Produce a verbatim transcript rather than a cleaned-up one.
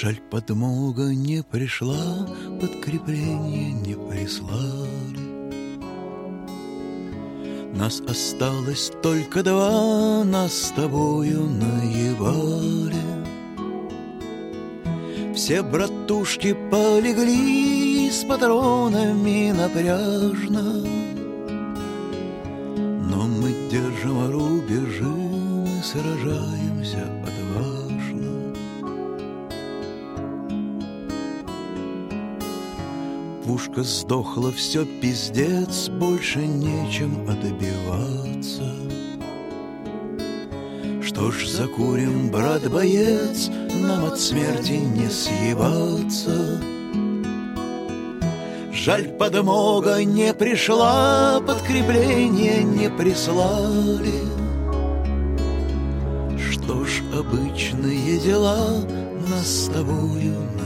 Жаль, подмога не пришла, подкрепление не прислали. Нас осталось только два, нас с тобою наебали. Все братушки полегли с патронами напряжно, но мы держим рубежи, мы сражаемся отважно. Пушка сдохла, все пиздец, больше нечем отбиваться. Что ж, закурим, брат-боец, нам от смерти не съебаться. Жаль, подмога не пришла, подкрепление не прислали. Что ж, обычные дела нас с тобою